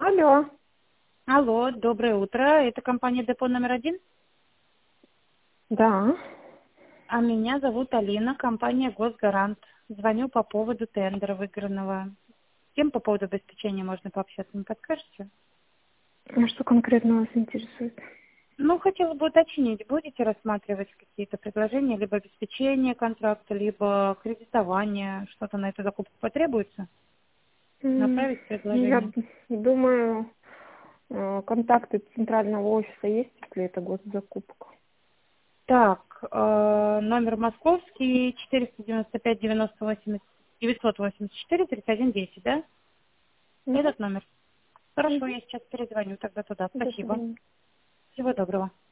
Алло. Алло, доброе утро. Это компания Депо номер 1. Да. А меня зовут Алина, компания Госгарант. Звоню по поводу тендера выигранного. С кем по поводу обеспечения можно пообщаться, не подскажете? А что конкретно вас интересует? Ну, хотела бы уточнить, будете рассматривать какие-то предложения, либо обеспечение контракта, либо кредитование, что-то на эту закупку потребуется? Направить Я предложение? думаю, контакты центрального офиса есть, если это госзакупка. Так, номер московский 495 98 984 31 10, да? Угу. Этот номер. Хорошо, Угу. я сейчас перезвоню тогда туда. До Спасибо. свидания. Всего доброго.